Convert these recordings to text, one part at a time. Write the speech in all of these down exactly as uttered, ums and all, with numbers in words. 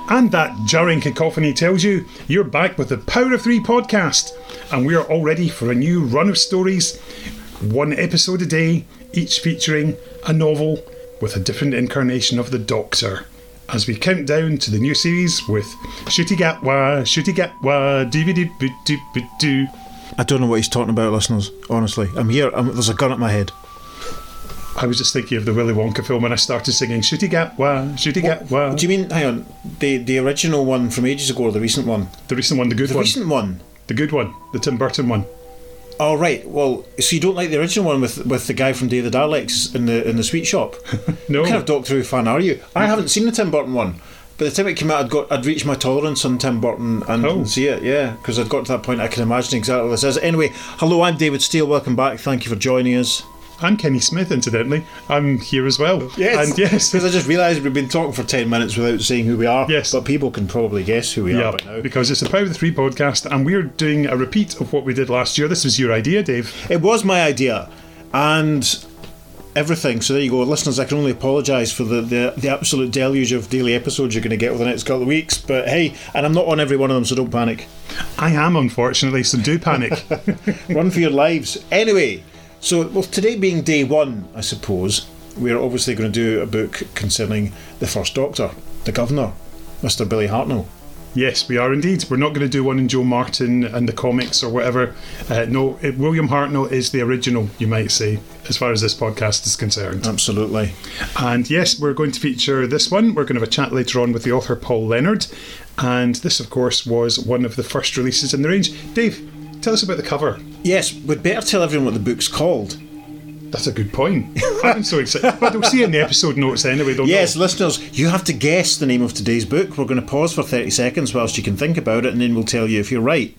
And that jarring cacophony tells you you're back with the Power of Three podcast, and we are all ready for a new run of stories, one episode a day, each featuring a novel with a different incarnation of the Doctor, as we count down to the new series with Shooty Gatwa, Shooty Gatwa, D V D boot doot boot doo. I don't know what he's talking about, listeners, honestly. I'm here, I'm, there's a gun at my head. I was just thinking of the Willy Wonka film when I started singing Shooty Gatwa, Shooty Gatwa. What do you mean, hang on, the the original one from ages ago or the recent one? The recent one, the good the one. The recent one? The good one, the Tim Burton one. Oh, right, well, so you don't like the original one with with the guy from Day of the Daleks in the in the sweet shop? No. What kind of Doctor Who fan are you? I haven't seen the Tim Burton one. By the time it came out, I'd got I'd reached my tolerance on Tim Burton and oh. didn't see it, yeah, because I'd got to that point I can imagine exactly what this is. Anyway, hello, I'm David Steele, welcome back, thank you for joining us. I'm Kenny Smith, incidentally. I'm here as well. Yes, and yes, because I just realised we've been talking for ten minutes without saying who we are. Yes, but people can probably guess who we yeah, are by now. Because it's a Power of the Three podcast, and we're doing a repeat of what we did last year. This was your idea, Dave. It was my idea, and everything. So there you go, listeners. I can only apologise for the, the the absolute deluge of daily episodes you're going to get over the next couple of weeks. But hey, and I'm not on every one of them, so don't panic. I am, unfortunately, so do panic. Run for your lives. Anyway. So, well, today being day one, I suppose, we're obviously going to do a book concerning the First Doctor, the Governor, Mister Billy Hartnell. Yes, we are indeed. We're not going to do one in Joe Martin and the comics or whatever. Uh, no, it, William Hartnell is the original, you might say, as far as this podcast is concerned. Absolutely. And yes, we're going to feature this one. We're going to have a chat later on with the author Paul Leonard. And this, of course, was one of the first releases in the range. Dave, tell us about the cover. Yes, we'd better tell everyone what the book's called. That's a good point. I'm so excited. But they'll see it in the episode notes anyway, don't Yes, they? listeners, you have to guess the name of today's book. We're going to pause for thirty seconds whilst you can think about it, and then we'll tell you if you're right.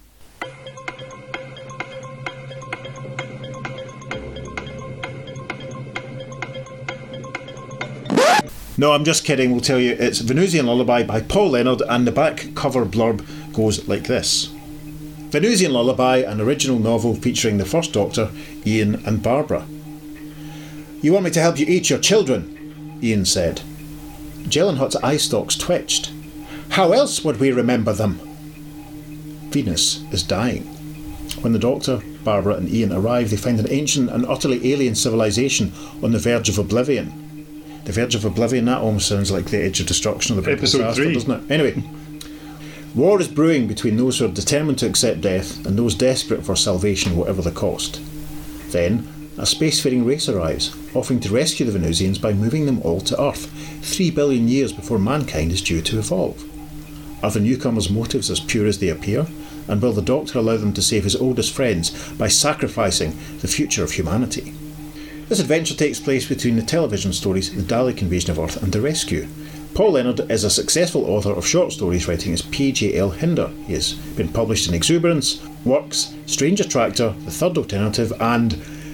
No, I'm just kidding. We'll tell you it's Venusian Lullaby by Paul Leonard, and the back cover blurb goes like this. Venusian Lullaby, an original novel featuring the First Doctor, Ian and Barbara. You want me to help you eat your children, Ian said. Jelen Hutt's eye stalks twitched. How else would we remember them? Venus is dying. When the Doctor, Barbara and Ian arrive, they find an ancient and utterly alien civilization on the verge of oblivion. The verge of oblivion, that almost sounds like the edge of destruction of the episode three, doesn't it? Anyway. War is brewing between those who are determined to accept death and those desperate for salvation whatever the cost. Then, a spacefaring race arrives, offering to rescue the Venusians by moving them all to Earth, three billion years before mankind is due to evolve. Are the newcomers' motives as pure as they appear? And will the Doctor allow them to save his oldest friends by sacrificing the future of humanity? This adventure takes place between the television stories The Dalek Invasion of Earth and The Rescue. Paul Leonard is a successful author of short stories writing as P J L Hinder. He has been published in Exuberance, Works, Strange Attractor, The Third Alternative and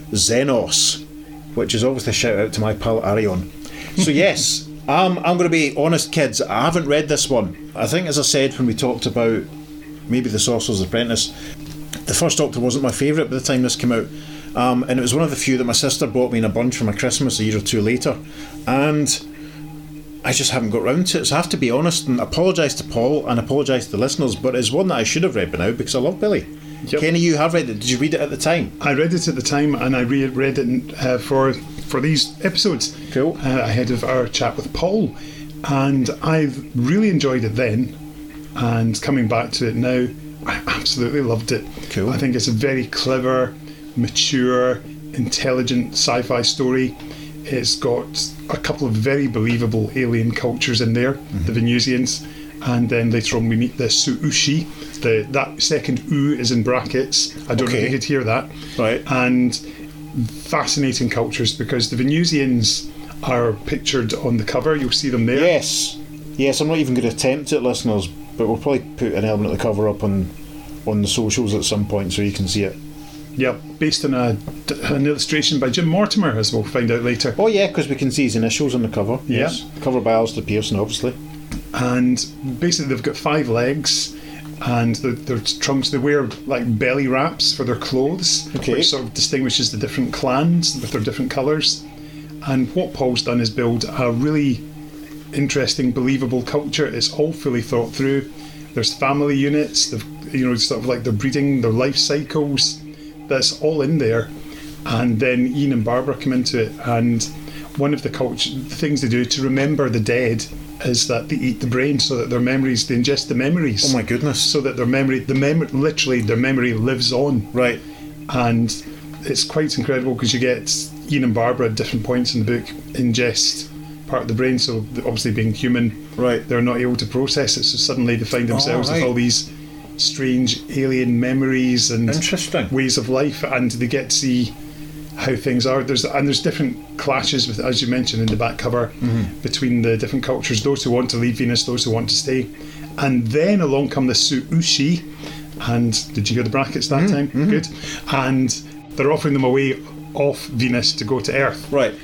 Xenos, which is obviously a shout out to my pal Arion. So yes, um, I'm going to be honest, kids, I haven't read this one. I think, as I said when we talked about maybe The Sorcerer's Apprentice, the First Doctor wasn't my favourite by the time this came out. Um, and it was one of the few that my sister bought me in a bunch for my Christmas a year or two later. And I just haven't got round to it, so I have to be honest and apologise to Paul and apologise to the listeners, but it's one that I should have read by now because I love Billy. Yep. Kenny, you have read it. Did you read it at the time? I read it at the time, and I re- read it uh, for for these episodes. Cool. Uh, ahead of our chat with Paul, and I've really enjoyed it then, and coming back to it now, I absolutely loved it. Cool. I think it's a very clever, mature, intelligent sci-fi story. It's got a couple of very believable alien cultures in there, mm-hmm. the Venusians, and then later on we meet the Suushi. The that second "u" is in brackets. I don't okay. know if you could hear that. Right. And fascinating cultures because the Venusians are pictured on the cover. You'll see them there. Yes. Yes, I'm not even going to attempt it, listeners, but we'll probably put an element of the cover up on on the socials at some point so you can see it. Yeah, based on a, an illustration by Jim Mortimer, as we'll find out later. Oh yeah, because we can see his initials on the cover. Yeah. Yes. Cover by Alistair Pearson, obviously. And basically they've got five legs, and the, their trunks, they wear like belly wraps for their clothes, okay. which sort of distinguishes the different clans with their different colours. And what Paul's done is build a really interesting, believable culture. It's all fully thought through. There's family units, the, you know, sort of like their breeding, their life cycles. That's all in there. And then Ian and Barbara come into it, and one of the culture the things they do to remember the dead is that they eat the brain, so that their memories, they ingest the memories. Oh my goodness! So that their memory, the memory, literally their memory lives on. Right. And it's quite incredible because you get Ian and Barbara at different points in the book ingest part of the brain. So obviously being human, right, they're not able to process it. So suddenly they find themselves oh, right. with all these strange alien memories and Interesting. ways of life, and they get to see how things are. There's and there's different clashes with, as you mentioned in the back cover, mm-hmm. between the different cultures. Those who want to leave Venus, those who want to stay, and then along come the Su-Ushi. And did you hear the brackets that mm-hmm. time? Mm-hmm. Good. And they're offering them a way off Venus to go to Earth. Right.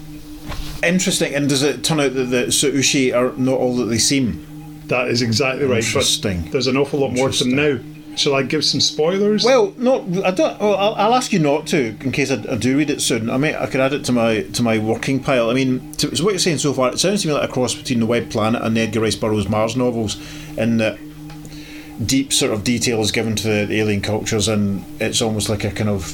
Interesting. And does it turn out that the Su-Ushi are not all that they seem? That is exactly right. Interesting. But there's an awful lot more to them now. Shall I give some spoilers? Well, no, I don't. Well, I'll, I'll ask you not to, in case I, I do read it soon. I mean, I could add it to my to my working pile. I mean, to, so what you're saying so far, it sounds to me like a cross between the Web Planet and the Edgar Rice Burroughs Mars novels, in that deep sort of detail is given to the, the alien cultures, and it's almost like a kind of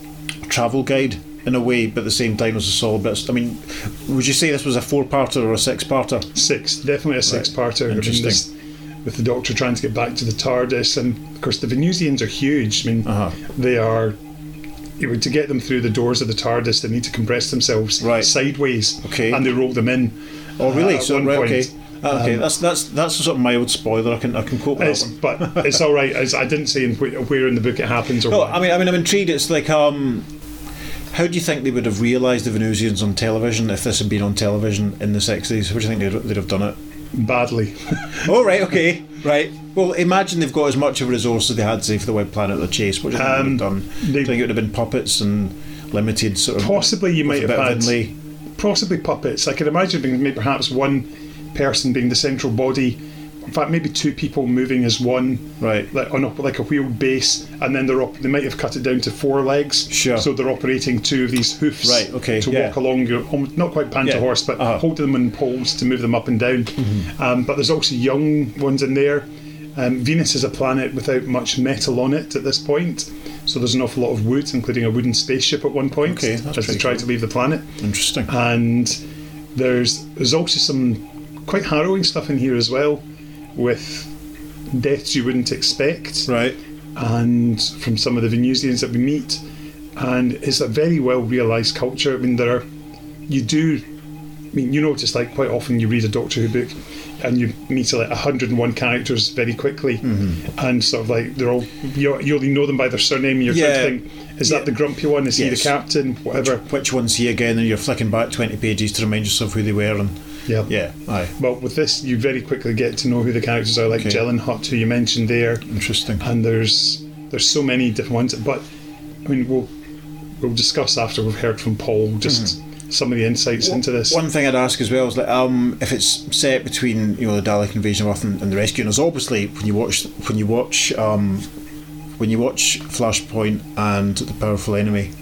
travel guide in a way, but at the same time as a solid bit. I mean, would you say this was a four-parter or a six-parter? Six, definitely a six-parter. Right. Interesting. I mean, this, with the Doctor trying to get back to the TARDIS, and of course the Venusians are huge. I mean, uh-huh. they are. You know, to get them through the doors of the TARDIS, they need to compress themselves right. sideways, okay, and they roll them in. Oh, really? Uh, so right, point. okay. Uh, okay, um, that's that's that's a sort of mild spoiler. I can I can cope with that one. But it's all right. As I didn't say in wh- where in the book it happens. Or no, what. I mean I mean I'm intrigued. It's like um, how do you think they would have realised the Venusians on television if this had been on television in the sixties? How do you think they'd, they'd have done it? Badly. Oh right, okay, right. Well, imagine they've got as much of a resource as they had, say, for the Web Planet or the Chase. What do you think um, they would have done? Do you think it would have been puppets and limited sort of? Possibly, you might have had inlay? Possibly puppets. I can imagine being maybe perhaps one person being the central body. In fact, maybe two people moving as one, right? Like on a, like a wheeled base, and then they're op- they might have cut it down to four legs. Sure. So they're operating two of these hoofs, right? Okay. To yeah. walk along your, not quite pant yeah. a horse, but uh-huh. holding them in poles to move them up and down. Mm-hmm. Um, but there's also young ones in there. Um, Venus is a planet without much metal on it at this point, so there's an awful lot of wood, including a wooden spaceship at one point, okay, that's as they try cool. to leave the planet. Interesting. And there's there's also some quite harrowing stuff in here as well, with deaths you wouldn't expect, right? And from some of the Venusians that we meet, and it's a very well realised culture. I mean, there are you do. I mean, you notice like quite often you read a Doctor Who book and you meet like one hundred and one characters very quickly, mm-hmm. and sort of like they're all you, you only know them by their surname, and you're yeah. trying to think, is yeah. that the grumpy one? Is yes. he the captain? Whatever. Which, which one's he again? And you're flicking back twenty pages to remind yourself who they were. And yeah, yeah, aye. Well, with this, you very quickly get to know who the characters are, like okay. Jelen Hutt, who you mentioned there. Interesting. And there's there's so many different ones, but I mean, we'll we'll discuss after we've heard from Paul just. Mm-hmm. Some of the insights well, into this. One thing I'd ask as well is like, um, if it's set between you know the Dalek invasion of Earth and, and the rescue. And there's obviously when you watch when you watch um, when you watch Flashpoint and The Powerful Enemy.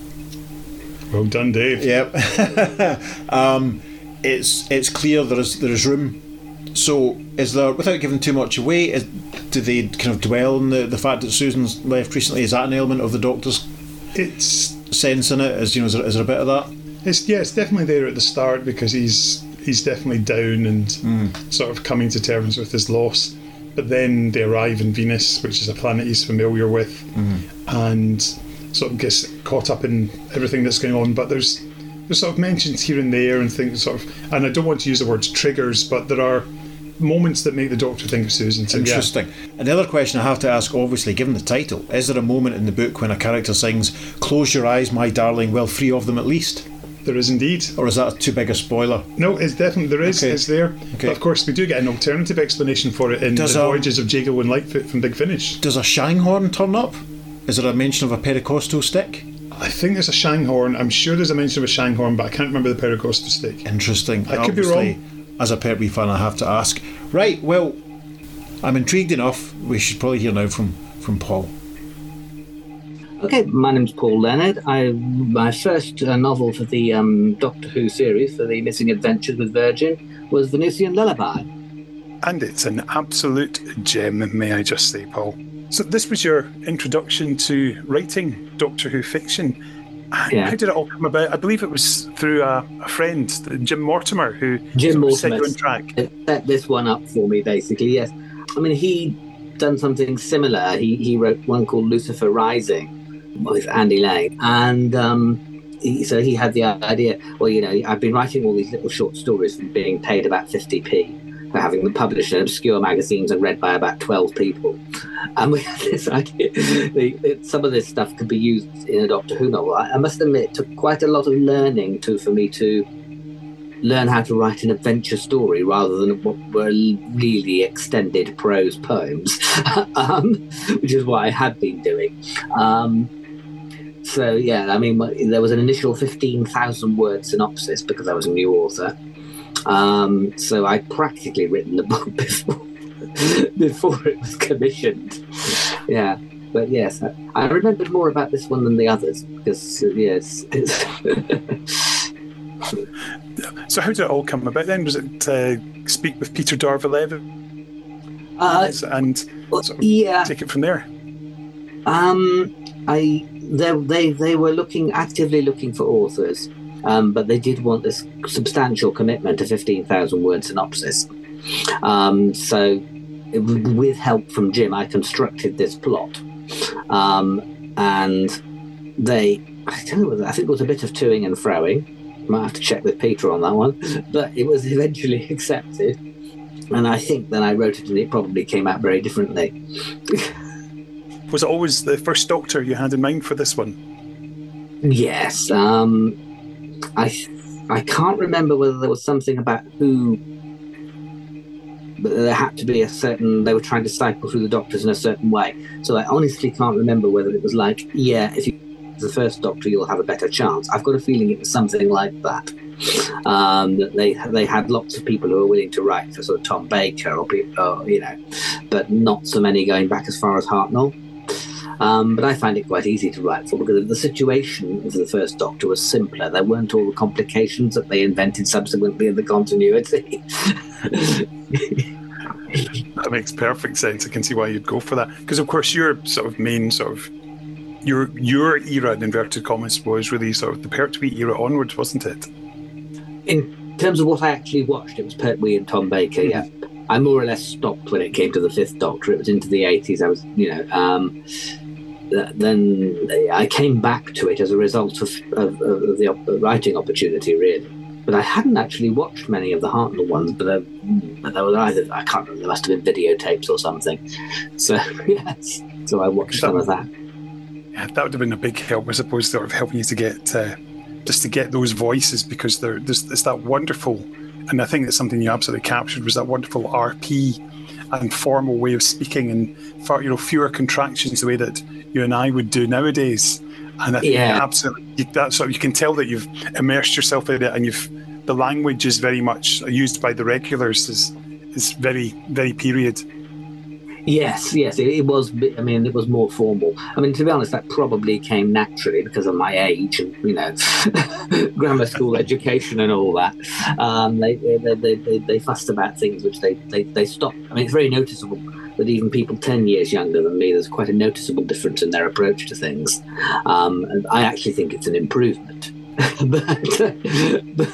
Well done, Dave. Yep. um, it's it's clear there is there is room. So is there, without giving too much away, is, do they kind of dwell on the, the fact that Susan's left recently? Is that an element of the Doctor's it's sense in it? Is you know is there, is there a bit of that? It's yeah, it's definitely there at the start because he's he's definitely down and mm. sort of coming to terms with his loss. But then they arrive in Venus, which is a planet he's familiar with, mm. and sort of gets caught up in everything that's going on. But there's there's sort of mentions here and there and things sort of, and I don't want to use the word triggers, but there are moments that make the Doctor think of Susan. So interesting. Yeah. Another question I have to ask, obviously, given the title, is there a moment in the book when a character sings "Close your eyes, my darling, well, three of them at least"? There is indeed. Or is that too big a spoiler? No, it's definitely there is. Okay. It's there. Okay. But of course, we do get an alternative explanation for it in Does the a, Voyages of Jago and Lightfoot from Big Finish. Does a Shanghorn turn up? Is there a mention of a Pericostal stick? I think there's a Shanghorn. I'm sure there's a mention of a Shanghorn, but I can't remember the Pericostal stick. Interesting. I could Obviously, be wrong. As a Pertwee fan, I have to ask. Right. Well, I'm intrigued enough. We should probably hear now from from Paul. Okay, my name's Paul Leonard. I my first uh, novel for the um, Doctor Who series, for the Missing Adventures with Virgin, was Venusian Lullaby. And it's an absolute gem, may I just say, Paul. So this was your introduction to writing Doctor Who fiction. Yeah. How did it all come about? I believe it was through a, a friend, Jim Mortimer, who Jim sort of Mortimer set you on track. set this one up for me, basically, yes. I mean, he'd done something similar. He he wrote one called Lucifer Rising with Andy Lane. And um, he, so he had the idea, well, you know, I've been writing all these little short stories and being paid about fifty p for having them published in obscure magazines and read by about twelve people. And we had this idea that some of this stuff could be used in a Doctor Who novel. I, I must admit, it took quite a lot of learning to for me to learn how to write an adventure story rather than what were really extended prose poems, um, which is what I had been doing. Um, so, yeah, I mean, there was an initial fifteen thousand word synopsis because I was a new author. Um, so I'd practically written the book before before it was commissioned. Yeah, but yes, I, I remembered more about this one than the others because uh, yes. It's So how did it all come about then? Was it uh, speak with Peter Darvilev uh, and sort of yeah, take it from there? Um, I they they they were looking actively looking for authors. Um, but they did want this substantial commitment to fifteen thousand word synopsis. Um, so it, with help from Jim, I constructed this plot. Um, and they, I don't know, I think it was a bit of toing and froing. Might have to check with Peter on that one. But it was eventually accepted. And I think then I wrote it and it probably came out very differently. Was it always the first Doctor you had in mind for this one? Yes. Um, I I can't remember whether there was something about who, but there had to be a certain, they were trying to cycle through the Doctors in a certain way. So I honestly can't remember whether it was like, yeah, if you're the first Doctor, you'll have a better chance. I've got a feeling it was something like that. Um, that they they had lots of people who were willing to write for sort of Tom Baker or people, or, you know, but not so many going back as far as Hartnell. Um, but I find it quite easy to write for because the situation of the first Doctor was simpler. There weren't all the complications that they invented subsequently in the continuity. That makes perfect sense. I can see why you'd go for that. Because, of course, your sort of main sort of, your your era, in inverted commas, was really sort of the Pertwee era onwards, wasn't it? In terms of what I actually watched, it was Pertwee and Tom Baker, yeah. I more or less stopped when it came to the fifth Doctor. It was into the eighties. I was, you know... Um, then I came back to it as a result of, of, of the op- writing opportunity, really. But I hadn't actually watched many of the Hartnell ones, but, uh, but there was either, I can't remember, there must have been videotapes or something. So, yes, so I watched that, some of that. Yeah, that would have been a big help, I suppose, sort of helping you to get, uh, just to get those voices, because there's, there's that wonderful, and I think that's something you absolutely captured, was that wonderful R P and formal way of speaking, and far, you know, fewer contractions the way that you and I would do nowadays. And I think yeah. absolutely, that's sort of, you can tell that you've immersed yourself in it, and you've the language is very much used by the regulars is is very very period. Yes, yes, it, it was. I mean, it was more formal. I mean, to be honest, that probably came naturally because of my age and, you know, grammar school education and all that. Um, they, they, they, they, they fussed about things which they, they, they stopped. I mean, it's very noticeable that even people ten years younger than me, there's quite a noticeable difference in their approach to things. Um, and I actually think it's an improvement. but, but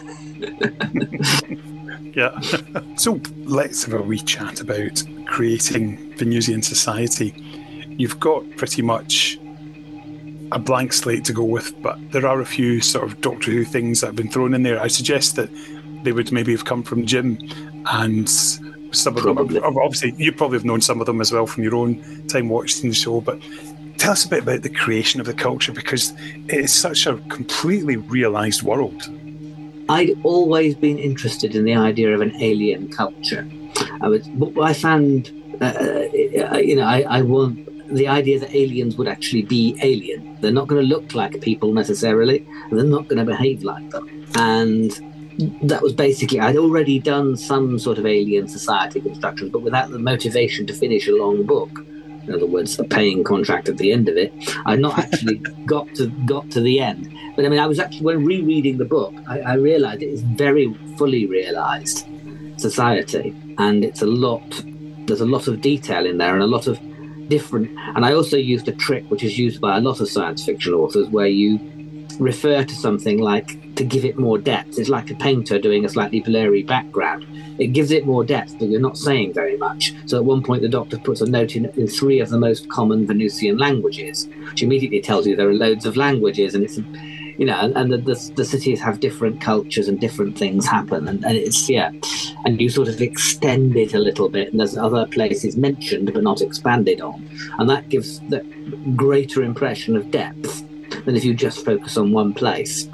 Yeah. So let's have a wee chat about creating Venusian Society. You've got pretty much a blank slate to go with, but there are a few sort of Doctor Who things that have been thrown in there. I suggest that they would maybe have come from Jim, and some of probably. them, obviously, you probably have known some of them as well from your own time watching the show, but tell us a bit about the creation of the culture, because it is such a completely realised world. I'd always been interested in the idea of an alien culture. I was, what I found, uh, you know, I, I want the idea that aliens would actually be alien. They're not going to look like people necessarily, and they're not going to behave like them. And that was basically, I'd already done some sort of alien society construction, but without the motivation to finish a long book. In other words, a paying contract at the end of it. I'd not actually got to got to the end. But I mean, I was actually, when rereading the book, I, I realised it is very fully realised. society, and it's a lot. There's a lot of detail in there, and a lot of different. And I also used a trick which is used by a lot of science fiction authors, where you refer to something like to give it more depth. It's like a painter doing a slightly blurry background. It gives it more depth, but you're not saying very much. So at one point, the Doctor puts a note in, in three of the most common Venusian languages, which immediately tells you there are loads of languages, and it's, you know, and the, the, the cities have different cultures and different things happen, and, and it's, yeah, and you sort of extend it a little bit, and there's other places mentioned but not expanded on, and that gives the greater impression of depth than if you just focus on one place.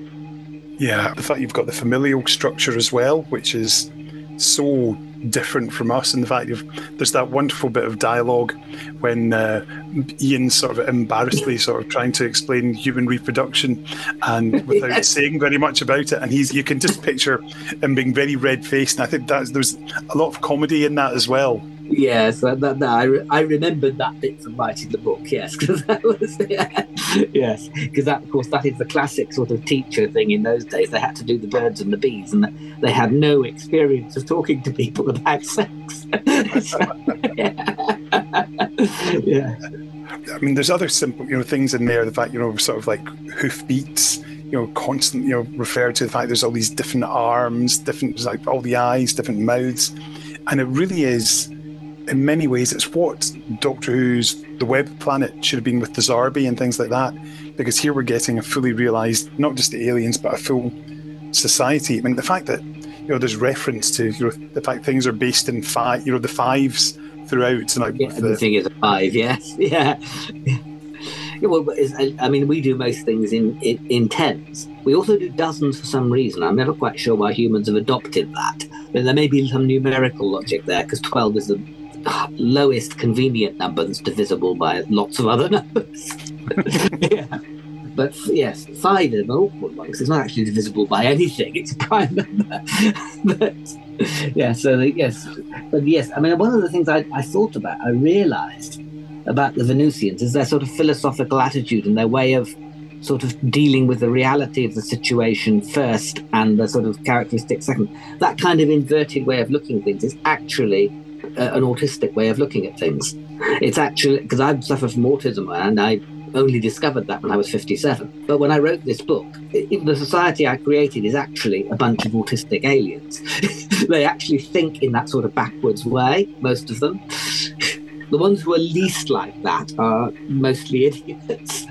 Yeah, the fact you've got the familial structure as well, which is so different from us, and the fact you've there's that wonderful bit of dialogue when uh, Ian's sort of embarrassedly sort of trying to explain human reproduction and without yes. saying very much about it, and he's you can just picture him being very red-faced, and I think that's there's a lot of comedy in that as well. Yes, that, that, that, I, re- I remembered that bit from writing the book, yes, because that was, yeah, yes, because that, of course, that is the classic sort of teacher thing in those days. They had to do the birds and the bees, and they had no experience of talking to people about sex. So, yeah. yeah. I mean, there's other simple, you know, things in there. The fact, you know, sort of like hoofbeats, you know, constant, you know, referred to the fact there's all these different arms, different, like all the eyes, different mouths, and it really is. In many ways, it's what Doctor Who's The Web Planet should have been with the Zarbi and things like that, because here we're getting a fully realised, not just the aliens, but a full society. I mean, the fact that, you know, there's reference to, you know, the fact things are based in five, you know, the fives throughout. And like yeah, everything the, is a five, yes. Yeah. yeah well, I mean, we do most things in, in, in tens. We also do dozens for some reason. I'm never quite sure why humans have adopted that. But there may be some numerical logic there, because twelve is the lowest convenient number that's divisible by lots of other numbers. yeah. But yes, five is an awkward one because it's not actually divisible by anything. It's a prime number. but yeah, so the, yes, but yes, I mean, one of the things I, I thought about, I realised about the Venusians is their sort of philosophical attitude and their way of sort of dealing with the reality of the situation first and the sort of characteristic second. That kind of inverted way of looking at things is actually Uh, an autistic way of looking at things. It's actually, because I've suffered from autism and I only discovered that when I was fifty-seven. But when I wrote this book, it, the society I created is actually a bunch of autistic aliens. They actually think in that sort of backwards way, most of them. The ones who are least like that are mostly idiots.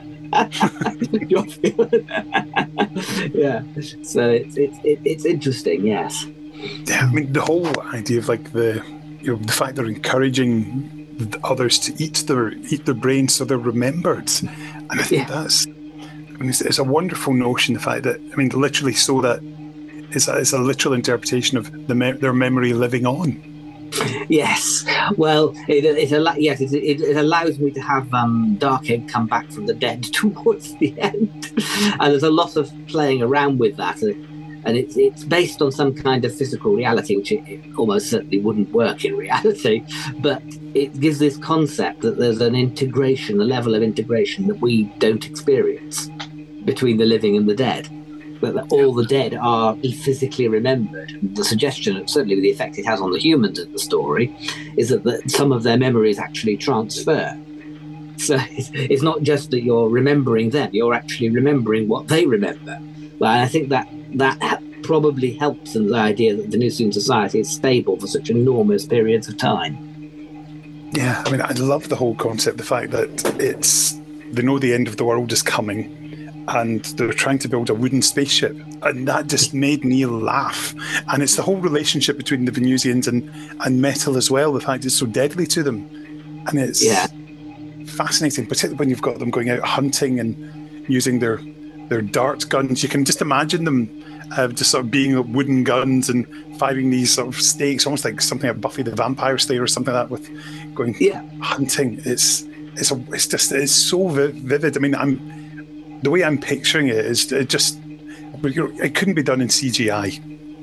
yeah, so it's, it's, it's interesting, yes. Yeah, I mean, the whole idea of like the You know, the fact they're encouraging others to eat their eat their brains so they're remembered, and I think yeah. that's, I mean, it's, it's a wonderful notion. The fact that, I mean, literally, so that it's a, it's a literal interpretation of the me- their memory living on. Yes, well, it, it, it yes, it, it, it allows me to have um, Darkegg come back from the dead towards the end, and there's a lot of playing around with that. And it's it's based on some kind of physical reality, which it, it almost certainly wouldn't work in reality. But it gives this concept that there's an integration, a level of integration that we don't experience between the living and the dead. But that all the dead are physically remembered. The suggestion, certainly with the effect it has on the humans in the story, is that the, some of their memories actually transfer. So it's, it's not just that you're remembering them, you're actually remembering what they remember. Well, I think that that probably helps in the idea that the Venusian society is stable for such enormous periods of time. Yeah, I mean, I love the whole concept, the fact that it's, they know the end of the world is coming and they're trying to build a wooden spaceship, and that just made me laugh. And it's the whole relationship between the Venusians and, and metal as well, the fact it's so deadly to them. And it's yeah. fascinating, particularly when you've got them going out hunting and using their their dart guns. You can just imagine them uh, just sort of being wooden guns and firing these sort of stakes, almost like something like Buffy the Vampire Slayer or something like that, with going yeah. hunting. It's it's a, it's just it's so vivid. I mean, I'm the way I'm picturing it is it just it couldn't be done in C G I.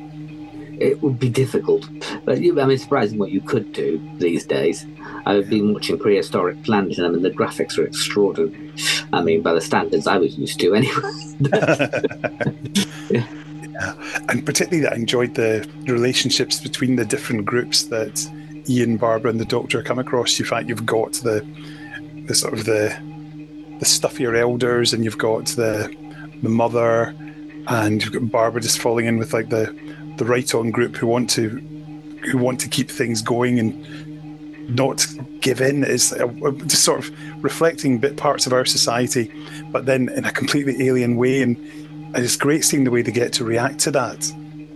It would be difficult, but I mean, it's surprising what you could do these days. I've been watching Prehistoric Planet, and I mean, the graphics are extraordinary. I mean, by the standards I was used to, anyway. yeah. yeah. and particularly that I enjoyed the relationships between the different groups that Ian, Barbara, and the Doctor come across. In fact, you've got the the sort of the the stuffier elders, and you've got the the mother, and you've got Barbara just falling in with like the the right on group who want to who want to keep things going and not give in. Is just sort of reflecting bit parts of our society, but then in a completely alien way, and it's great seeing the way they get to react to that.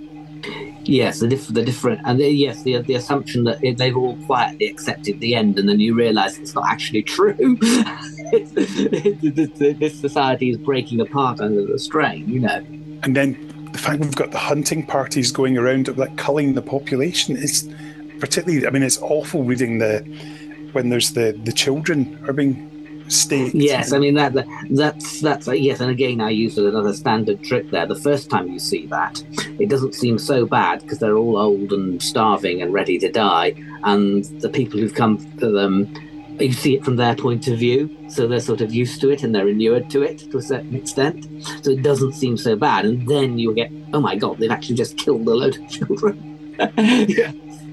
Yes, the, diff- the different, and the, yes, the the assumption that they've all quietly accepted the end, and then you realise it's not actually true. it's, it's, this society is breaking apart under the strain, you know. And then the fact we've got the hunting parties going around, like culling the population, is particularly. I mean, it's awful reading the when there's the the children are being staked. Yes, I mean that, that that's that's uh, yes, and again I use another standard trick there. The first time you see that, it doesn't seem so bad because they're all old and starving and ready to die, and the people who've come to them, you see it from their point of view, so they're sort of used to it and they're inured to it to a certain extent. So it doesn't seem so bad, and then you get, oh my god, they've actually just killed a load of children. Yeah.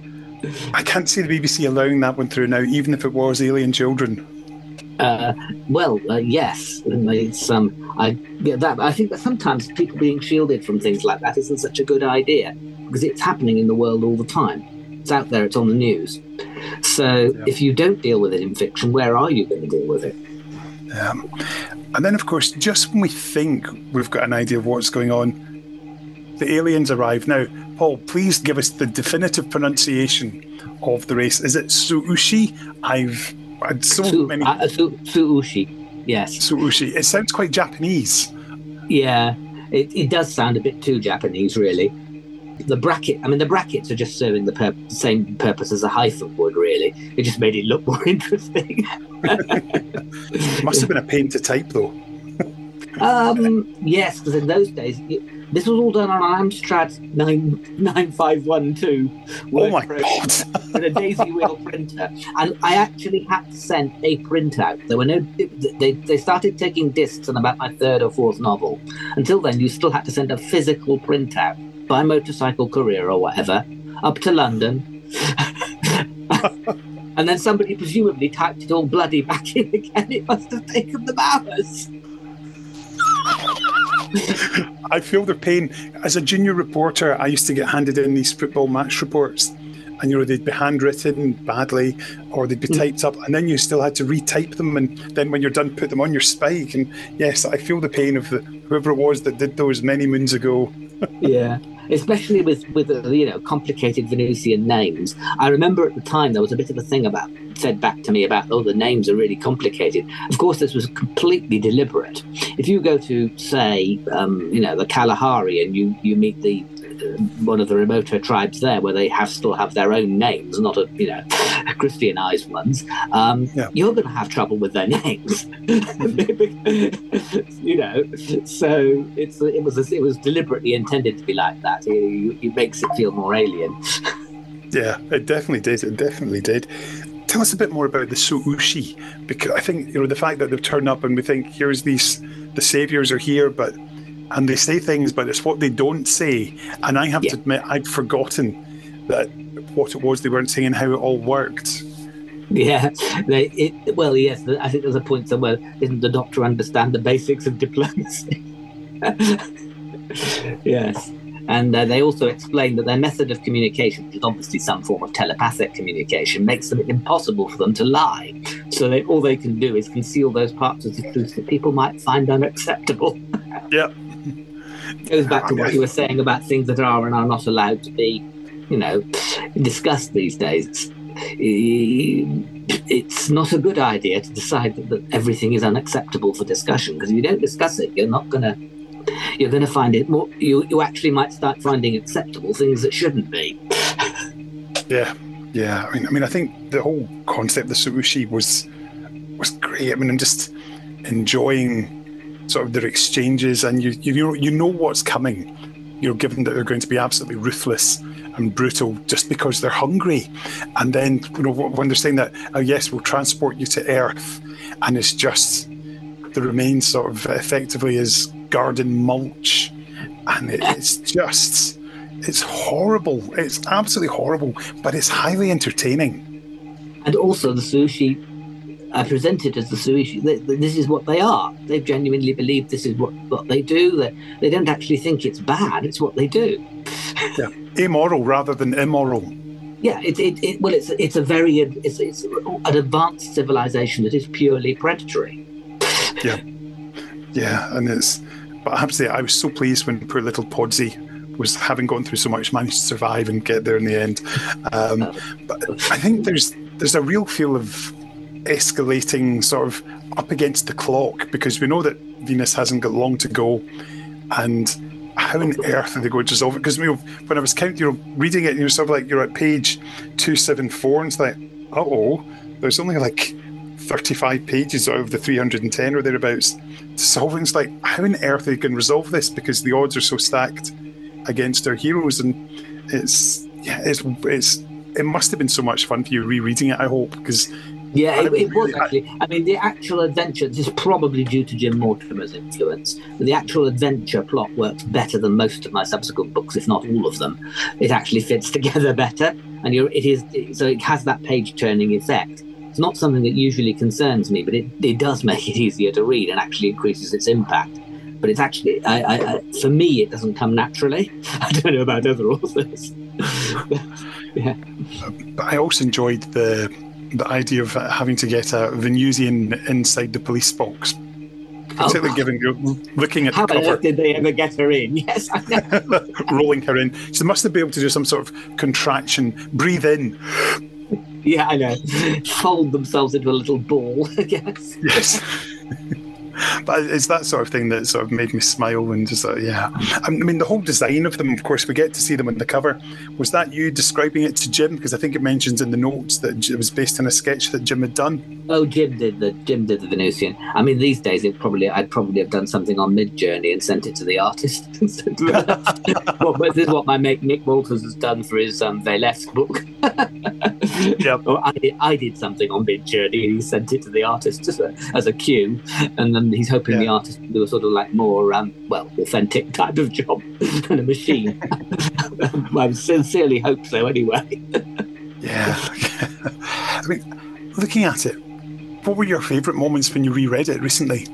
I can't see the B B C allowing that one through now, even if it was alien children. Uh, well, uh, yes, it's um, I yeah, that I think that sometimes people being shielded from things like that isn't such a good idea because it's happening in the world all the time. It's out there, it's on the news. So yeah. If you don't deal with it in fiction, where are you going to deal with it? Um, and then, of course, just when we think we've got an idea of what's going on, the aliens arrive. Now, Paul, please give us the definitive pronunciation of the race. Is it Suushi? I've had so Su- many. Uh, Su- Suushi, yes. Suushi. It sounds quite Japanese. Yeah, it, it does sound a bit too Japanese, really. The bracket, I mean, the brackets are just serving the pur- same purpose as a hyphen would, really. It just made it look more interesting. Must have been a pain to type, though. um, yes, because in those days, it, this was all done on an Amstrad nine five one two. Oh my god! With a daisy wheel printer, and I actually had to send a printout. There were no. They they started taking discs on about my third or fourth novel. Until then, you still had to send a physical printout by motorcycle courier or whatever up to London. And then somebody presumably typed it all bloody back in again. It must have taken them hours. I feel their pain. As a junior reporter, I used to get handed in these football match reports, and you know they'd be handwritten badly, or they'd be mm. typed up, and then you still had to retype them, and then when you're done, put them on your spike. And yes, I feel the pain of the whoever it was that did those many moons ago. Yeah. Especially with, with uh, you know, complicated Venusian names. I remember at the time there was a bit of a thing about, said back to me about, oh, the names are really complicated. Of course, this was completely deliberate. If you go to, say, um, you know, the Kalahari and you, you meet the uh, one of the remoter tribes there where they have still have their own names, not, a, you know, Christianized ones, um, yeah. You're going to have trouble with their names. You know, so it's it was it was deliberately intended to be like that. It, it makes it feel more alien. Yeah, it definitely did. It definitely did. Tell us a bit more about the Suushi, because I think you know the fact that they've turned up and we think here's these the saviors are here, but and they say things, but it's what they don't say. And I have yeah. to admit, I'd forgotten that what it was they weren't saying and how it all worked. Yeah, they, it, well, yes, I think there's a point somewhere, didn't the Doctor understand the basics of diplomacy? Yes, and uh, they also explain that their method of communication, which is obviously some form of telepathic communication, makes it impossible for them to lie. So they, all they can do is conceal those parts of the truth that people might find unacceptable. Yeah. Goes back to what you were saying about things that are and are not allowed to be, you know, discussed these days. It's not a good idea to decide that, that everything is unacceptable for discussion, because if you don't discuss it, you're not gonna you're gonna find it more. You you actually might start finding acceptable things that shouldn't be. Yeah, yeah. I mean, I mean, I think the whole concept of the Suushi was was great. I mean, I'm just enjoying sort of their exchanges, and you you know you know what's coming. You're given that they're going to be absolutely ruthless and brutal just because they're hungry. And then, you know, when they're saying that, oh yes, we'll transport you to Earth, and it's just the remains sort of effectively as garden mulch, and it, it's just, it's horrible. It's absolutely horrible, but it's highly entertaining. And also the sushi are presented as the sushi. They, this is what they are. They genuinely believe this is what, what they do. They, they don't actually think it's bad. It's what they do. Yeah, amoral rather than immoral. Yeah, it, it, it well, it's it's a very it's, it's an advanced civilization that is purely predatory. Yeah, yeah, and it's. But I have to say, I was so pleased when poor little Podsy was, having gone through so much, managed to survive and get there in the end. Um, but I think there's there's a real feel of escalating, sort of up against the clock, because we know that Venus hasn't got long to go, and how on earth are they going to resolve it? Because you know, when I was counting, you know, reading it, and you're sort of like, you're at page two seventy-four, and it's like, uh oh, there's only like thirty-five pages out of the three hundred ten or thereabouts to solve it. And it's like, how on earth are they going to resolve this? Because the odds are so stacked against our heroes, and it's yeah, it's it's it must have been so much fun for you rereading it. I hope, because yeah, it, it was actually. I mean, the actual adventure. This is probably due to Jim Mortimer's influence. But the actual adventure plot works better than most of my subsequent books, if not all of them. It actually fits together better, and you're, it is so it has that page-turning effect. It's not something that usually concerns me, but it, it does make it easier to read and actually increases its impact. But it's actually, I, I, I, for me, it doesn't come naturally. I don't know about other authors. Yeah. But I also enjoyed the the idea of having to get a Venusian inside the police box. Particularly oh. given you're looking at How the cover. How did they ever get her in? Yes, I know. Rolling her in. So they must have been able to do some sort of contraction. Breathe in. Yeah, I know. Fold themselves into a little ball, I guess. Yes. But it's that sort of thing that sort of made me smile and just uh, yeah. I mean, the whole design of them, of course, we get to see them on the cover. Was that you describing it to Jim? Because I think it mentions in the notes that it was based on a sketch that Jim had done. Oh, Jim did the Jim did the Venusian. I mean, these days it probably I'd probably have done something on Midjourney and sent it to the artist. Well, but this is what my mate Nick Walters has done for his um, Valesque book. Yeah. Or I did, I did something on Midjourney and he sent it to the artist as a, as a cue, and then he's hoping yeah. the artist will do a sort of like more um, well authentic type of job than a machine. I sincerely hope so anyway. Yeah. I mean, looking at it, what were your favourite moments when you reread it recently?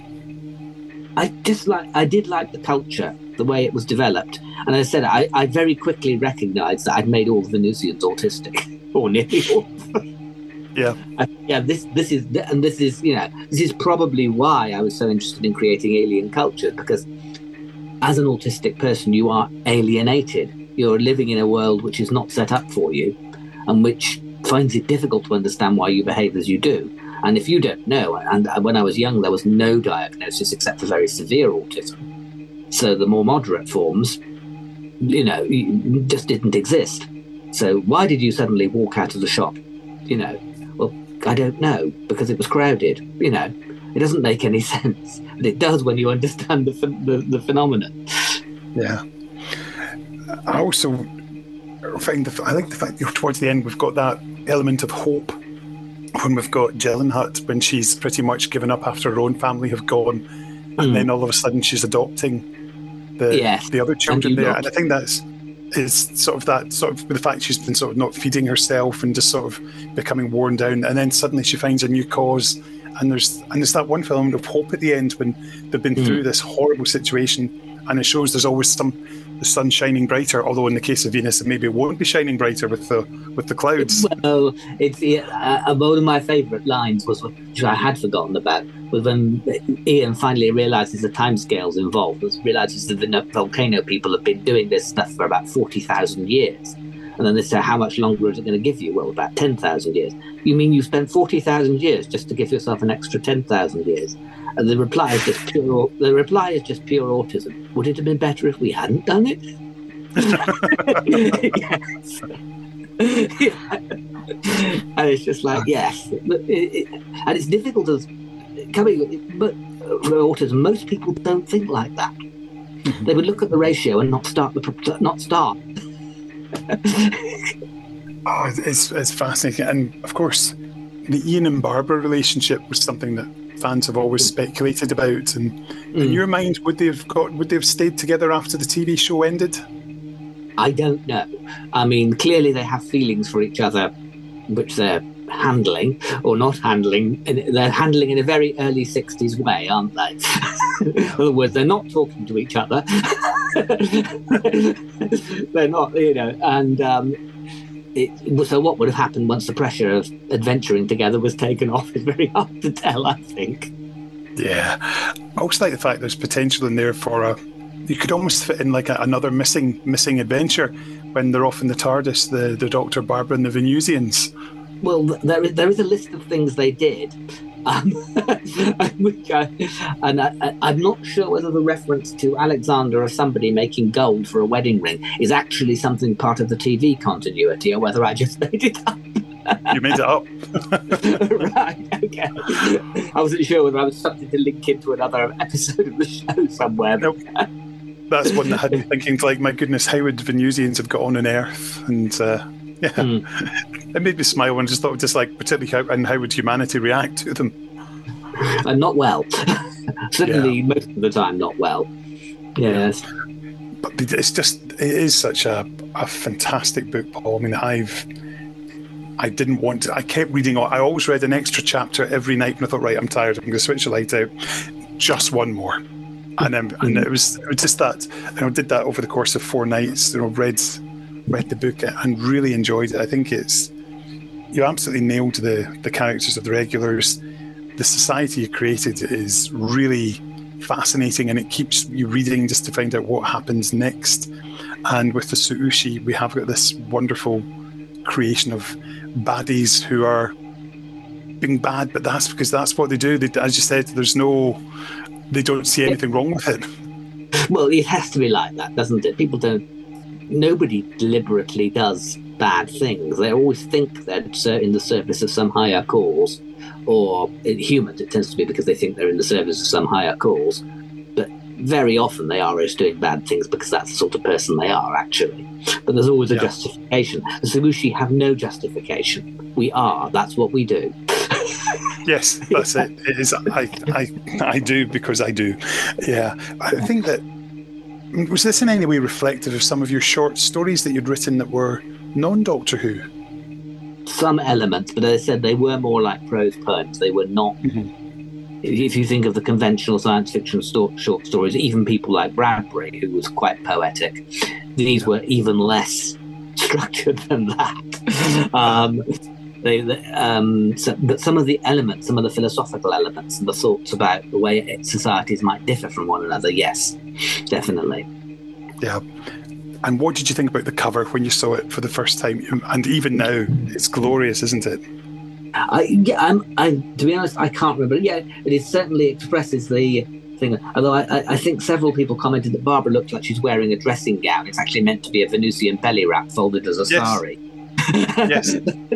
I just like I did like the culture, the way it was developed, and as I said, I, I very quickly recognised that I'd made all the Venusians autistic, or nearly all. Yeah, I, yeah. This this is and this is you know this is probably why I was so interested in creating alien culture, because as an autistic person, you are alienated. You're living in a world which is not set up for you, and which finds it difficult to understand why you behave as you do. And if you don't know, and when I was young, there was no diagnosis except for very severe autism. So the more moderate forms, you know, just didn't exist. So why did you suddenly walk out of the shop? You know, well, I don't know, because it was crowded. You know, it doesn't make any sense. But it does when you understand the the, the phenomenon. Yeah. I also find the, I like the fact that towards the end we've got that element of hope. When we've got Gillenhut, when she's pretty much given up after her own family have gone, and mm. then all of a sudden she's adopting the yes. the other children there, not. And I think that's is sort of that sort of the fact she's been sort of not feeding herself and just sort of becoming worn down, and then suddenly she finds a new cause, and there's and there's that one element of hope at the end when they've been mm. through this horrible situation, and it shows there's always some the sun shining brighter. Although in the case of Venus, it maybe won't be shining brighter with the with the clouds. Well, it's uh, one of my favourite lines was, which I had forgotten about, was when Ian finally realises the timescales involved. Realises that the volcano people have been doing this stuff for about forty thousand years, and then they say, "How much longer is it going to give you?" Well, about ten thousand years. You mean you spent forty thousand years just to give yourself an extra ten thousand years? And the reply is just pure. The reply is just pure autism. Would it have been better if we hadn't done it? Yes. Yeah. And it's just like yes, it, it, and it's difficult as coming. But for autism, most people don't think like that. Mm-hmm. They would look at the ratio and not start the not start. Oh, it's it's fascinating, and of course, the Ian and Barbara relationship was something that fans have always speculated about. And Mm. in your mind, would they have got? Would they have stayed together after the T V show ended? I don't know. I mean, clearly they have feelings for each other, which they're handling or not handling. And they're handling in a very early sixties way, aren't they? In other words, they're not talking to each other. They're not, you know, and um, it, so what would have happened once the pressure of adventuring together was taken off is very hard to tell, I think. Yeah. I also like the fact there's potential in there for a. You could almost fit in like a, another missing missing adventure when they're off in the TARDIS, the, the Doctor, Barbara, and the Venusians. Well, there is, there is a list of things they did. Um, which I, and I, I'm not sure whether the reference to Alexander or somebody making gold for a wedding ring is actually something part of the T V continuity, or whether I just made it up. You made it up. Right, okay. I wasn't sure whether I was something to link into another episode of the show somewhere. Nope. That's one that had me thinking, like, my goodness, how would Venusians have got on on Earth? And uh, yeah, mm. It made me smile and just thought, just like, particularly how, and how would humanity react to them? And not well. Certainly, Yeah. most of the time, not well. Yes. But it's just, it is such a, a fantastic book, Paul. I mean, I've, I didn't want to, I kept reading, I always read an extra chapter every night, and I thought, right, I'm tired, I'm going to switch the light out. Just one more. And um, and it was, it was just that, you know, did that over the course of four nights, you know, read, read the book and really enjoyed it. I think it's, you absolutely nailed the, the characters of the regulars. The society you created is really fascinating, and it keeps you reading just to find out what happens next. And with the Suushi, we have got this wonderful creation of baddies who are being bad, but that's because that's what they do. They, as you said, there's no, they don't see anything wrong with it. Well, it has to be like that, doesn't it? People don't, nobody deliberately does bad things. They always think they're in the service of some higher cause, or in humans it tends to be because they think they're in the service of some higher cause. But very often they are just doing bad things because that's the sort of person they are, actually. But there's always a Yeah. justification. The Suushi have no justification. We are, that's what we do. Yes, that's it. It is. I, I, I do because I do. Yeah, I think that, was this in any way reflective of some of your short stories that you'd written that were non-Doctor Who? Some elements, but as I said, they were more like prose poems. They were not. Mm-hmm. If you think of the conventional science fiction sto- short stories, even people like Bradbury, who was quite poetic, these were even less structured than that. um, they, they, um, so, but some of the elements, some of the philosophical elements, and the thoughts about the way it, societies might differ from one another, yes, definitely. Yeah. And what did you think about the cover when you saw it for the first time? And even now, it's glorious, isn't it? I, yeah, I'm, I, to be honest, I can't remember. Yeah, it is, certainly expresses the thing. Although I, I, I think several people commented that Barbara looked like she's wearing a dressing gown. It's actually meant to be a Venusian belly wrap folded as a Yes. sari. Yes.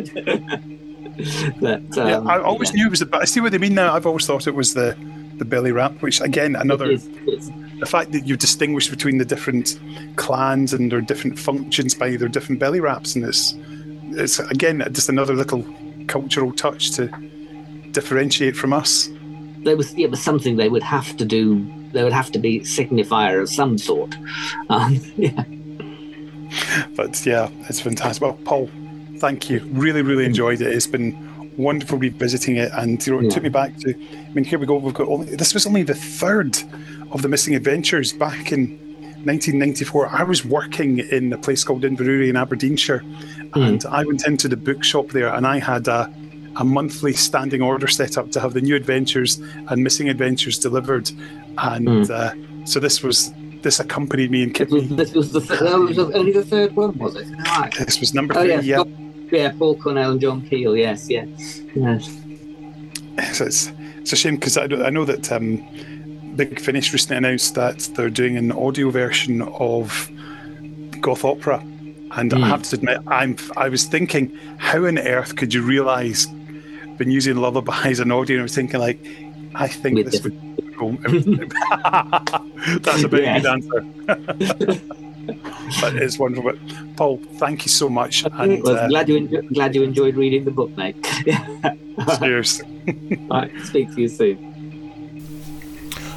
but, um, Yeah, I always yeah. knew it was the, but I see what they mean now. I've always thought it was the, the belly wrap, which again, another, It is, it is. the fact that you distinguish between the different clans and their different functions by their different belly wraps, and it's, it's again, just another little cultural touch to differentiate from us. There was, yeah, it was something they would have to do. There would have to be a signifier of some sort. Um, yeah. But yeah, it's fantastic. Well, Paul, thank you. Really, really enjoyed it. It's been wonderful revisiting it, and you know, it Yeah. took me back to. I mean, here we go. We've got only, this was only the third of the Missing Adventures back in nineteen ninety-four. I was working in a place called Inverurie in Aberdeenshire, Mm. and I went into the bookshop there, and I had a, a monthly standing order set up to have the new adventures and Missing Adventures delivered, and Mm. uh, so this was this accompanied me and This kept was, me. this was the th- oh, it was only the third one, was it? Right. This was number Oh three. yes, Yeah. Paul- yeah, Paul Cornell and John Peel. Yes, yeah, yes. So it's, it's a shame because I, know- I know that um, Big Finish recently announced that they're doing an audio version of Goth Opera, and Mm. I have to admit, I'm I was thinking, how on earth could you realise Venusian Lullaby as an audio? And I was thinking, like, I think With this the- would go. That's a very Yes. good answer. But it's wonderful. But Paul, thank you so much. And well, uh, glad you enjo- glad you enjoyed reading the book, mate. cheers. Right, speak to you soon.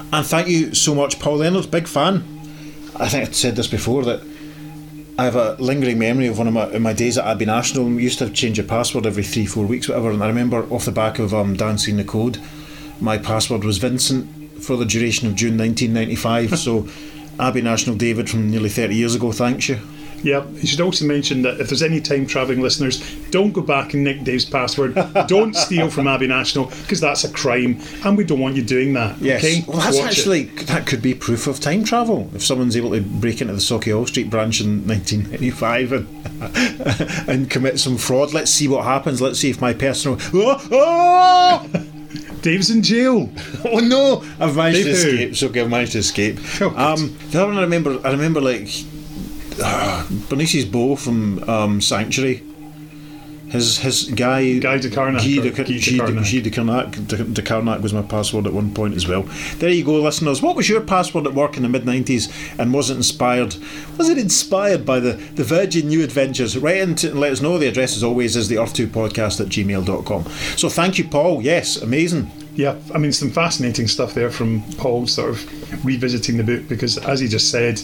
And thank you so much, Paul Leonard, big fan. I think I said this before, that I have a lingering memory of one of my, in my days at Abbey National. We used to change your password every three, four weeks, whatever. And I remember off the back of um, Dancing the Code, my password was Vincent for the duration of June nineteen ninety-five. So, Abbey National David from nearly thirty years ago, thanks you. Yeah, you should also mention that if there's any time travelling listeners, don't go back and nick Dave's password. Don't steal from Abbey National, because that's a crime, and we don't want you doing that. Yes, okay? well, that's Watch actually it. That could be proof of time travel. If someone's able to break into the Sauchiehall Street branch in nineteen ninety-five and and commit some fraud, let's see what happens. Let's see if my personal oh, oh! Dave's in jail. Oh no! I've managed Dave to who? escape. So okay, I've managed to escape. Oh, good. um, the other one I remember, I remember like uh, Bernice's beau from um, Sanctuary. His his guy Guy de Carnac. Guy or de, Guy de Guy de, Carnac. Guy de Carnac de, de Carnac was my password at one point as well. There you go, listeners. What was your password at work in the mid nineties, and was it inspired? Was it inspired by the, the Virgin New Adventures? Write in to, and let us know. The address, as always, is the earth two podcast at gmail dot com. So thank you, Paul. Yes, amazing. Yeah, I mean, some fascinating stuff there from Paul, sort of revisiting the book, because as he just said,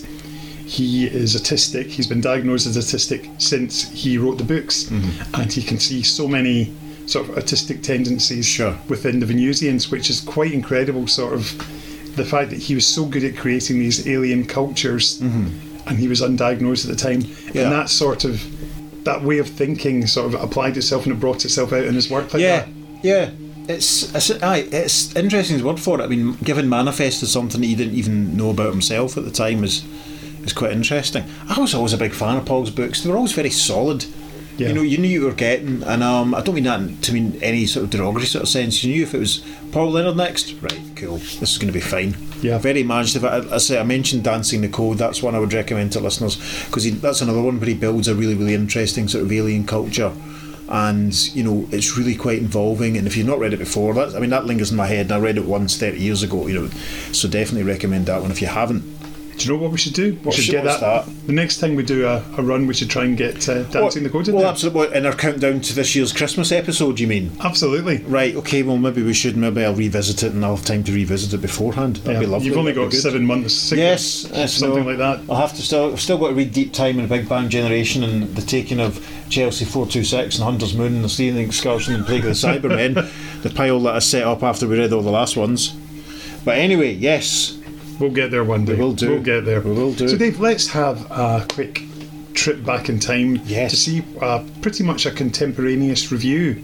he is autistic. He's been diagnosed as autistic since he wrote the books, mm-hmm. and he can see so many sort of autistic tendencies sure. within the Venusians, which is quite incredible. Sort of the fact that he was so good at creating these alien cultures, mm-hmm. and he was undiagnosed at the time, yeah. and that sort of that way of thinking sort of applied itself and it brought itself out in his work like yeah, that. Yeah, It's it's, aye, it's interesting as word for it. I mean, given manifest as something that he didn't even know about himself at the time is is quite interesting. I was always a big fan of Paul's books. They were always very solid. Yeah. You know, you knew you were getting, and um, I don't mean that to mean any sort of derogatory sort of sense. You knew if it was Paul Leonard next, right, cool, this is going to be fine. Yeah, very imaginative. I, I say I mentioned Dancing the Code. That's one I would recommend to listeners, because that's another one where he builds a really, really interesting sort of alien culture. And you know, it's really quite involving. And if you've not read it before, that I mean, that lingers in my head. And I read it once thirty years ago. You know, so definitely recommend that one if you haven't. Do you know what we should do? We what should should get that. that. The next time we do a, a run, we should try and get uh, Dancing well, the Code in Well, there. absolutely. In our countdown to this year's Christmas episode, you mean? Absolutely. Right. Okay. Well, maybe we should. Maybe I'll revisit it, and I'll have time to revisit it beforehand. That'd yeah. be lovely. You've only That'd got seven months. Six, yes, yes, something no. like that. I'll have to still. I've still got to read Deep Time and Big Bang Generation and the taking of Chelsea four two six and Hunter's Moon and the Stealing Excursion and Plague of the Cybermen, the pile that I set up after we read all the last ones. But anyway, yes. We'll get there one day. We will do. We'll get there. We will do. So, Dave, let's have a quick trip back in time yes. to see uh, pretty much a contemporaneous review.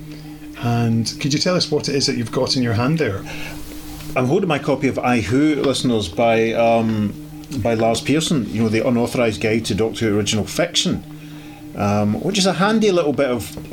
And could you tell us what it is that you've got in your hand there? I'm holding my copy of I Who, listeners, by um, by Lars Pearson. You know, the unauthorised guide to Doctor Who original fiction, um, which is a handy little bit of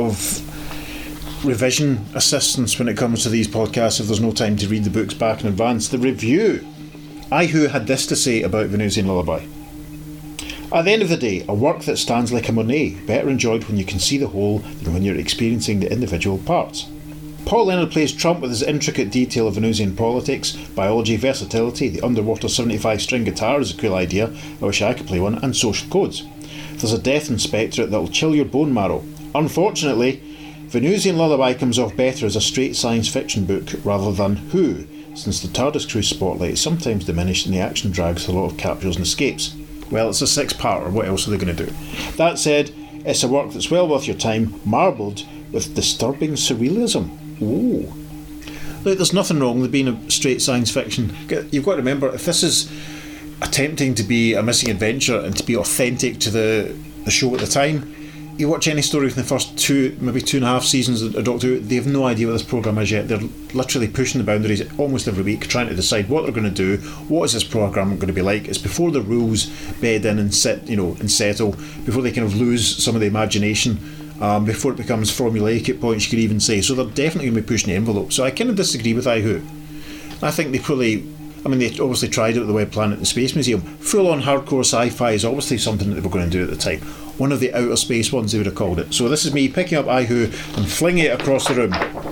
of revision assistance when it comes to these podcasts. If there's no time to read the books back in advance, the review. I Who had this to say about Venusian Lullaby. At the end of the day, a work that stands like a Monet, better enjoyed when you can see the whole than when you're experiencing the individual parts. Paul Leonard plays trump with his intricate detail of Venusian politics, biology, versatility. The underwater seventy-five string guitar is a cool idea, I wish I could play one, and social codes. There's a death inspectorate that'll chill your bone marrow. Unfortunately, Venusian Lullaby comes off better as a straight science fiction book rather than Who, since the TARDIS crew spotlight is sometimes diminished and the action drags a lot of captures and escapes. Well, it's a six-parter, what else are they going to do? That said, it's a work that's well worth your time, marbled with disturbing surrealism. Ooh. Look, there's nothing wrong with being a straight science fiction. You've got to remember, if this is attempting to be a missing adventure and to be authentic to the, the show at the time, you watch any story from the first two, maybe two and a half seasons of Doctor Who, they have no idea what this programme is yet. They're literally pushing the boundaries almost every week, trying to decide what they're going to do, what is this programme going to be like. It's before the rules bed in and set, you know, and settle, before they kind of lose some of the imagination, um, before it becomes formulaic at points, you could even say. So they're definitely going to be pushing the envelope. So I kind of disagree with I Who. I think they probably, I mean, they obviously tried it at the Web Planet and Space Museum. Full-on hardcore sci-fi is obviously something that they were going to do at the time. One of the outer space ones, they would have called it. So this is me picking up I Who and flinging it across the room.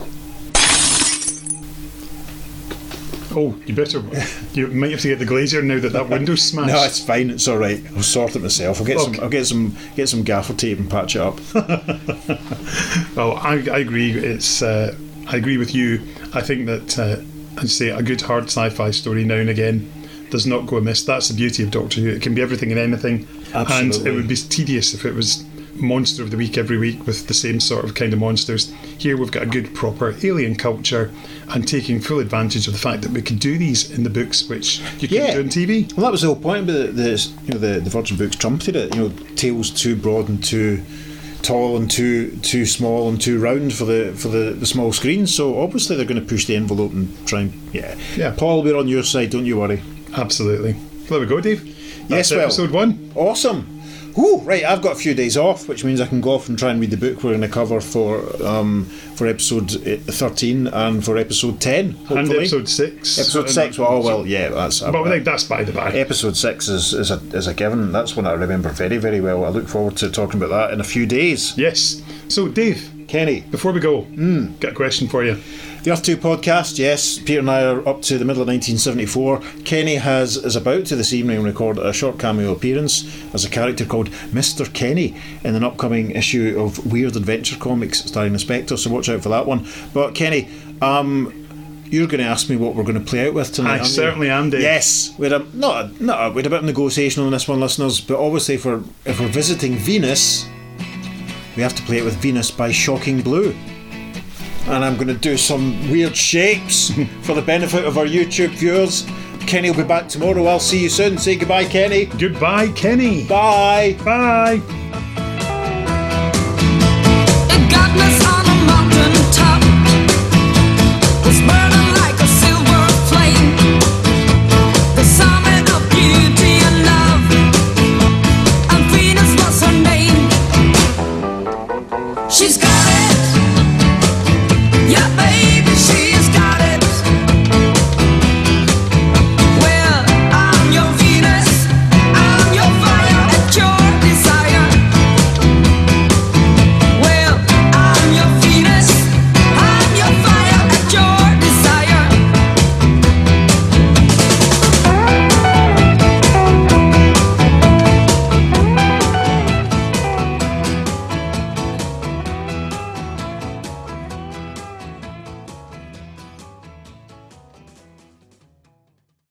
Oh, you better. You might have to get the glazier now that that window's smashed. No, it's fine. It's all right. I'll sort it myself. I'll get okay. some. I'll get some. Get some gaffer tape and patch it up. Well, I, I agree. It's. Uh, I agree with you. I think that uh, and say a good hard sci-fi story now and again does not go amiss. That's the beauty of Doctor Who. It can be everything and anything. Absolutely. And it would be tedious if it was monster of the week every week with the same sort of kind of monsters. Here we've got a good proper alien culture and taking full advantage of the fact that we could do these in the books, which you couldn't Yeah. do on T V. Well, that was the whole point about the, the you know the, the Virgin Books trumpeted it. You know, tales too broad and too tall and too too small and too round for the for the, the small screens. So obviously they're going to push the envelope and try and yeah. Yeah. Paul, we're on your side. Don't you worry. Absolutely. There we go, Dave. That's Yes, well. episode one. Awesome. Whew, right, I've got a few days off, which means I can go off and try and read the book we're going to cover for um, for episode thirteen and for episode ten, hopefully. And episode six. Episode And- six, well, oh, well, yeah, that's... But I think that's by the by. Episode six is, is, a, is a given. That's one I remember very, very well. I look forward to talking about that in a few days. Yes. So, Dave, Kenny. before we go, mm. got a question for you. The Earth two podcast, yes. Peter and I are up to the middle of nineteen seventy-four. Kenny has is about to this evening record a short cameo appearance as a character called Mister Kenny in an upcoming issue of Weird Adventure Comics starring the Spectre, so watch out for that one. But Kenny, um, you're going to ask me what we're going to play out with tonight, I aren't you? certainly am, Dave. Yes, we had a, not a, not a, we had a bit of negotiation on this one, listeners, but obviously if we're, if we're visiting Venus, we have to play it with Venus by Shocking Blue. And I'm going to do some weird shapes for the benefit of our YouTube viewers. Kenny will be back tomorrow. I'll see you soon. Say goodbye, Kenny. Goodbye, Kenny. Bye. Bye. It got us on a mountain top. Was burning like a silver flame. The summit of beauty and love. And Venus was her name. She's got